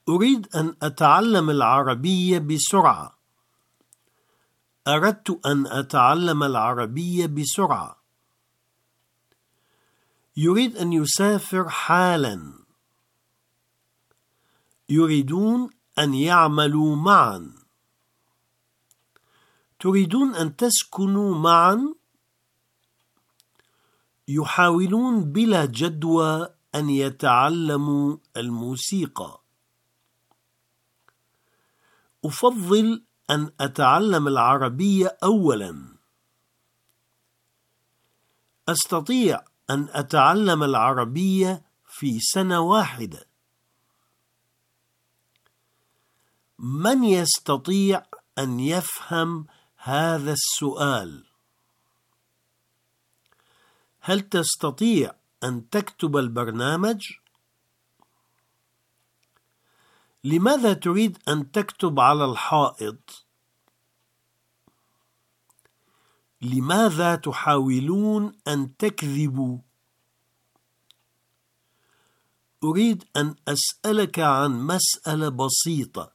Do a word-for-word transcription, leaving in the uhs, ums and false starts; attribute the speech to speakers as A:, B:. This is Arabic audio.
A: أريد أن أتعلم العربية بسرعة. أردت أن أتعلم العربية بسرعة. يريد أن يسافر حالا. يريدون أن يعملوا معا. تريدون أن تسكنوا معا. يحاولون بلا جدوى أن يتعلموا الموسيقى. أفضل أن أتعلم العربية أولا. أستطيع أن أتعلم العربية في سنة واحدة. من يستطيع أن يفهم هذا السؤال؟ هل تستطيع أن تكتب البرنامج؟ لماذا تريد أن تكتب على الحائط؟ لماذا تحاولون أن تكذبوا؟ أريد أن أسألك عن مسألة بسيطة.